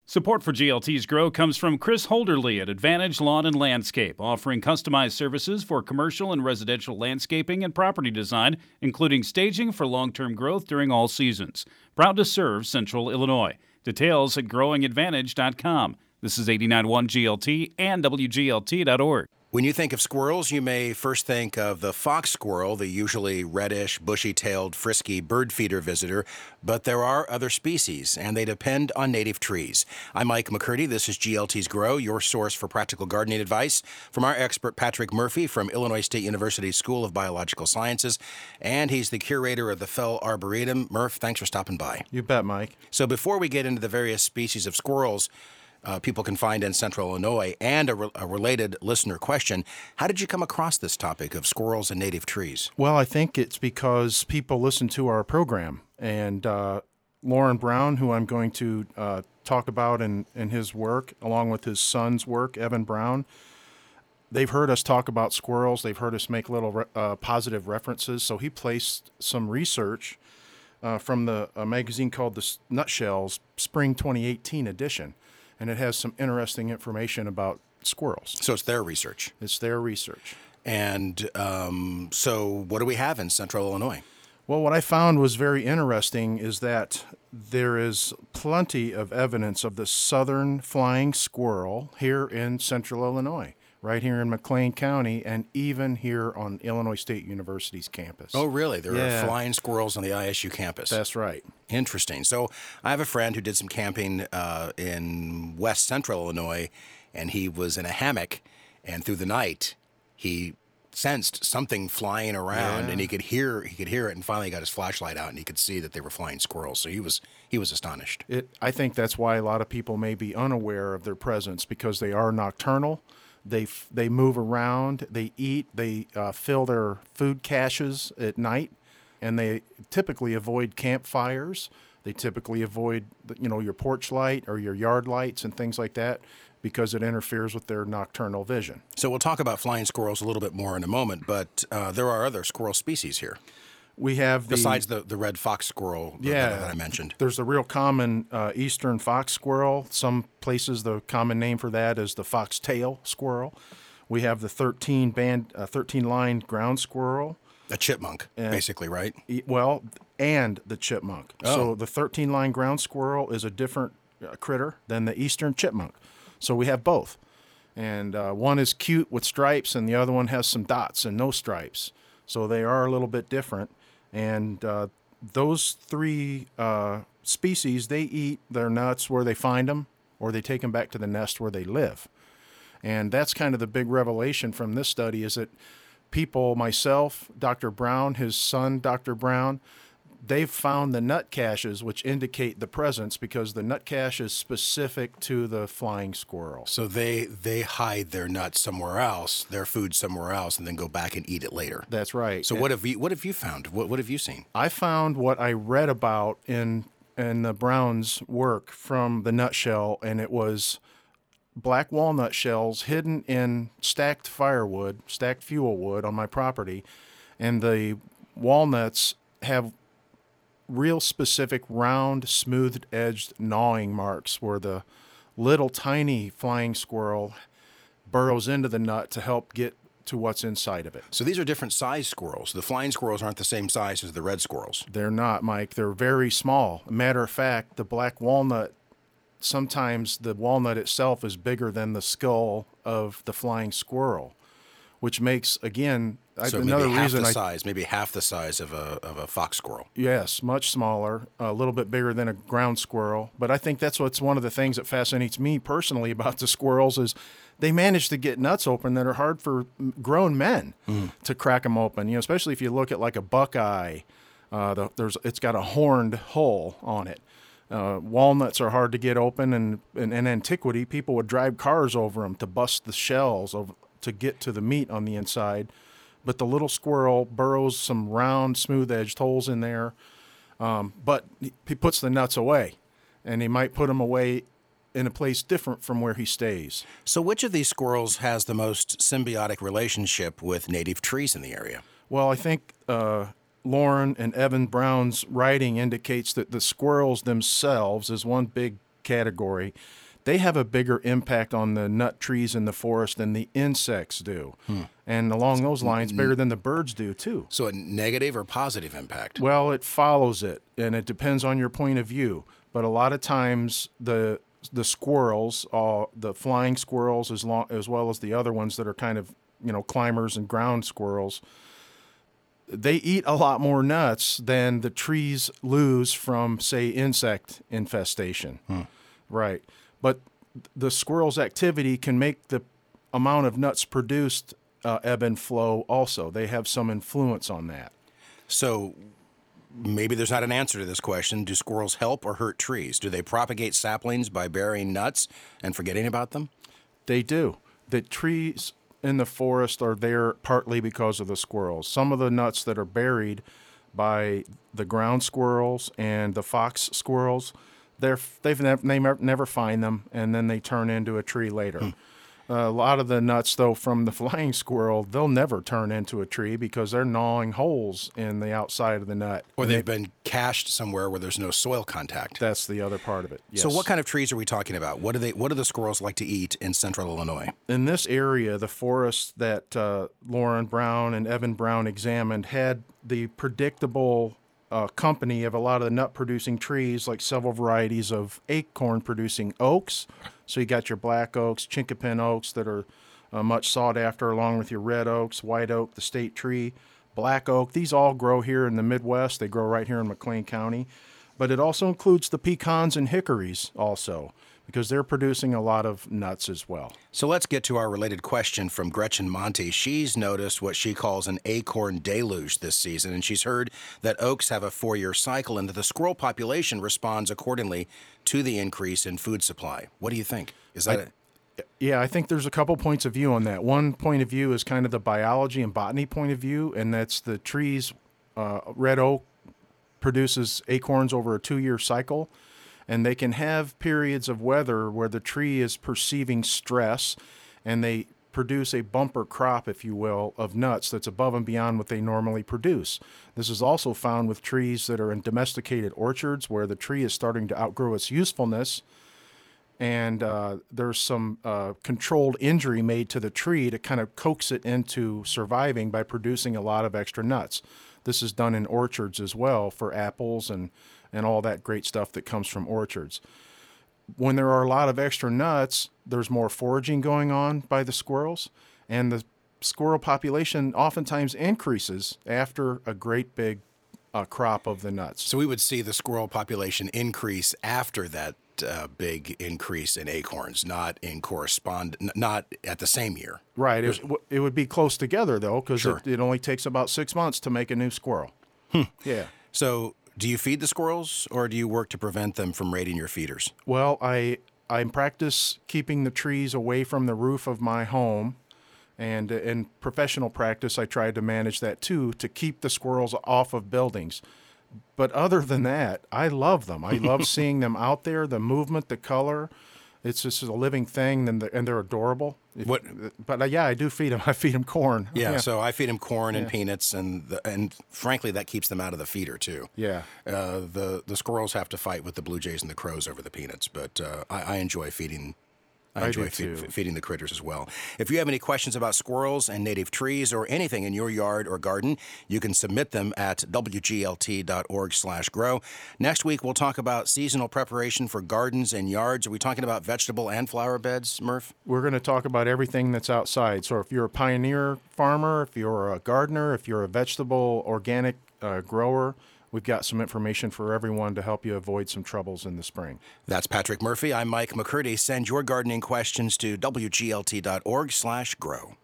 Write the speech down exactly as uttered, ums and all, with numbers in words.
Support for G L T's Grow comes from Chris Holderly at Advantage Lawn and Landscape, offering customized services for commercial and residential landscaping and property design, including staging for long-term growth during all seasons. Proud to serve Central Illinois. Details at growing advantage dot com. This is eighty-nine point one G L T and W G L T dot org. When you think of squirrels, you may first think of the fox squirrel, the usually reddish, bushy-tailed, frisky bird feeder visitor, but there are other species, and they depend on native trees. I'm Mike McCurdy. This is G L T's Grow, your source for practical gardening advice from our expert Patrick Murphy from Illinois State University School of Biological Sciences, and he's the curator of the Fell Arboretum. Murph, thanks for stopping by. You bet, Mike. So before we get into the various species of squirrels Uh, people can find in Central Illinois, and a, re- a related listener question. How did you come across this topic of squirrels and native trees? Well, I think it's because people listen to our program, and uh, Lauren Brown, who I'm going to uh, talk about in, in his work, along with his son's work, Evan Brown, they've heard us talk about squirrels. They've heard us make little re- uh, positive references, so he placed some research uh, from the a magazine called the Nutshells Spring twenty eighteen edition. And it has some interesting information about squirrels. So it's their research. It's their research. And um, so what do we have in Central Illinois? Well, what I found was very interesting is that there is plenty of evidence of the southern flying squirrel here in Central Illinois, right here in McLean County, and even here on Illinois State University's campus. Oh, really? There Yeah. are flying squirrels on the I S U campus. That's right. Interesting. So I have a friend who did some camping uh, in west central Illinois, and he was in a hammock, and through the night, he sensed something flying around, Yeah. and he could hear he could hear it, and finally he got his flashlight out, and he could see that they were flying squirrels. So he was he was astonished. It, I think that's why a lot of people may be unaware of their presence, because they are nocturnal. They f- they move around, they eat, they uh, fill their food caches at night, and they typically avoid campfires. They typically avoid, you know, your porch light or your yard lights and things like that, because it interferes with their nocturnal vision. So we'll talk about flying squirrels a little bit more in a moment, but uh, there are other squirrel species here. We have the, Besides the, the red fox squirrel that- yeah, that I mentioned. There's the real common uh, eastern fox squirrel. Some places the common name for that is the foxtail squirrel. We have the thirteen band, uh, thirteen line ground squirrel. A chipmunk, And- basically, right? E- Well, and the chipmunk. Oh. So the thirteen line ground squirrel is a different uh, critter than the eastern chipmunk. So we have both. And uh, one is cute with stripes, and the other one has some dots and no stripes. So they are a little bit different. And uh, those three uh, species, they eat their nuts where they find them, or they take them back to the nest where they live. And that's kind of the big revelation from this study, is that people, myself, Doctor Brown, his son, Doctor Brown, they've found the nut caches, which indicate the presence, because the nut cache is specific to the flying squirrel. So they they hide their nuts somewhere else, their food somewhere else, and then go back and eat it later. That's right. So what have you what have you found? What what have you seen? I found what I read about in in the Brown's work from the nutshell, and it was black walnut shells hidden in stacked firewood, stacked fuel wood on my property, and the walnuts have real specific round, smooth-edged gnawing marks where the little tiny flying squirrel burrows into the nut to help get to what's inside of it. So these are different size squirrels. The flying squirrels aren't the same size as the red squirrels. They're not, Mike. They're very small. Matter of fact, the black walnut, sometimes the walnut itself is bigger than the skull of the flying squirrel, which makes, again, So I, another maybe half reason the I size, maybe half the size of a of a fox squirrel. Yes, much smaller, a little bit bigger than a ground squirrel. But I think that's what's one of the things that fascinates me personally about the squirrels is they manage to get nuts open that are hard for grown men mm. to crack them open. You know, especially if you look at like a buckeye, uh, the, there's it's got a horned hull on it. Uh, walnuts are hard to get open, and, and in antiquity, people would drive cars over them to bust the shells of, to get to the meat on the inside. But the little squirrel burrows some round, smooth-edged holes in there, um, but he puts the nuts away, and he might put them away in a place different from where he stays. So which of these squirrels has the most symbiotic relationship with native trees in the area? Well, I think uh, Lauren and Evan Brown's writing indicates that the squirrels themselves is one big category, they have a bigger impact on the nut trees in the forest than the insects do. Hmm. And along those lines, bigger than the birds do, too. So a negative or positive impact? Well, it follows it, and it depends on your point of view. But a lot of times, the the squirrels, uh, the flying squirrels, as, long, as well as the other ones that are kind of, you know, climbers and ground squirrels, they eat a lot more nuts than the trees lose from, say, insect infestation. Hmm. Right. But the squirrel's activity can make the amount of nuts produced uh, ebb and flow also. They have some influence on that. So maybe there's not an answer to this question. Do squirrels help or hurt trees? Do they propagate saplings by burying nuts and forgetting about them? They do. The trees in the forest are there partly because of the squirrels. Some of the nuts that are buried by the ground squirrels and the fox squirrels, They're, they've never, they never find them, and then they turn into a tree later. Hmm. Uh, a lot of the nuts, though, from the flying squirrel, they'll never turn into a tree because they're gnawing holes in the outside of the nut. Or they've they, been cached somewhere where there's no soil contact. That's the other part of it, yes. So what kind of trees are we talking about? What do they? What do the squirrels like to eat in central Illinois? In this area, the forest that uh, Lauren Brown and Evan Brown examined had the predictable Uh, company of a lot of the nut-producing trees, like several varieties of acorn-producing oaks. So you got your black oaks, chinkapin oaks that are uh, much sought after, along with your red oaks, white oak, the state tree, black oak. These all grow here in the Midwest. They grow right here in McLean County. But it also includes the pecans and hickories also, because they're producing a lot of nuts as well. So let's get to our related question from Gretchen Monty. She's noticed what she calls an acorn deluge this season, and she's heard that oaks have a four-year cycle and that the squirrel population responds accordingly to the increase in food supply. What do you think? Is that I, it? Yeah, I think there's a couple points of view on that. One point of view is kind of the biology and botany point of view, and that's the trees. Uh, red oak produces acorns over a two-year cycle. And they can have periods of weather where the tree is perceiving stress and they produce a bumper crop, if you will, of nuts that's above and beyond what they normally produce. This is also found with trees that are in domesticated orchards where the tree is starting to outgrow its usefulness and uh, there's some uh, controlled injury made to the tree to kind of coax it into surviving by producing a lot of extra nuts. This is done in orchards as well for apples and and all that great stuff that comes from orchards. When there are a lot of extra nuts, there's more foraging going on by the squirrels, and the squirrel population oftentimes increases after a great big uh, crop of the nuts. So we would see the squirrel population increase after that uh, big increase in acorns, not in correspond, not at the same year. Right. It, it would be close together, though, because sure. it, it only takes about six months to make a new squirrel. Hmm. Yeah. So do you feed the squirrels, or do you work to prevent them from raiding your feeders? Well, I I practice keeping the trees away from the roof of my home, and in professional practice, I try to manage that too, to keep the squirrels off of buildings. But other than that, I love them. I love seeing them out there, the movement, the color. It's just a living thing, and they're, and they're adorable. What? But uh, yeah, I do feed them. I feed them corn. Yeah, yeah. so I feed them corn and yeah. peanuts, and the, and frankly, that keeps them out of the feeder too. Yeah. Uh, the the squirrels have to fight with the blue jays and the crows over the peanuts, but uh, I, I enjoy feeding. I enjoy I fe- feeding the critters as well. If you have any questions about squirrels and native trees or anything in your yard or garden, you can submit them at W G L T dot org slash grow. Next week, we'll talk about seasonal preparation for gardens and yards. Are we talking about vegetable and flower beds, Murph? We're going to talk about everything that's outside. So if you're a pioneer farmer, if you're a gardener, if you're a vegetable organic uh, grower, we've got some information for everyone to help you avoid some troubles in the spring. That's Patrick Murphy. I'm Mike McCurdy. Send your gardening questions to W G L T dot org slash grow.